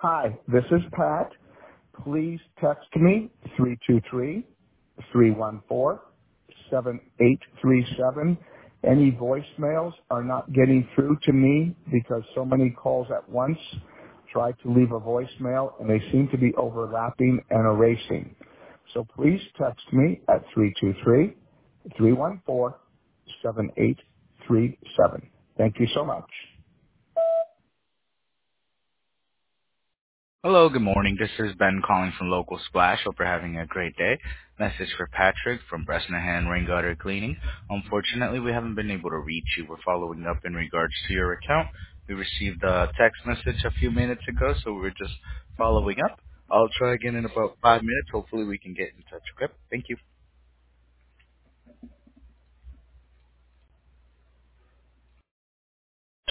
Hi, this is Pat. Please text me 323-314-7837. Any voicemails are not getting through to me because so many calls at once try to leave a voicemail and they seem to be overlapping and erasing. So please text me at 323-314-7837. Thank you so much. Hello, good morning. This is Ben calling from Local Splash. Hope you're having a great day. Message for Patrick from Bresnahan Rain Gutter Cleaning. Unfortunately, we haven't been able to reach you. We're following up in regards to your account. We received a text message a few minutes ago, so we're just following up. I'll try again in about 5 minutes. Hopefully we can get in touch. Okay? Thank you.